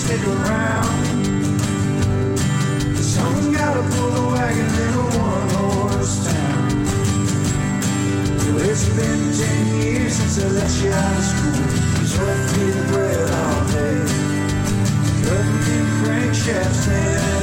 stick around. Someone's gotta pull the wagon in a one-horse town. Well, it's been 10 years since I let you out of school. Just left me the bread all day, cutting them crankshafts.